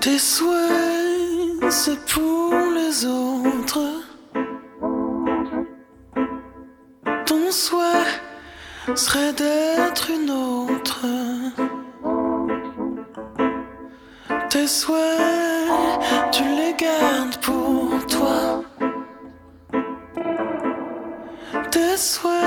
Tes souhaits, c'est pour les autres. Ton souhait serait d'être une autre. Tes souhaits, tu les gardes pour toi. Tes souhaits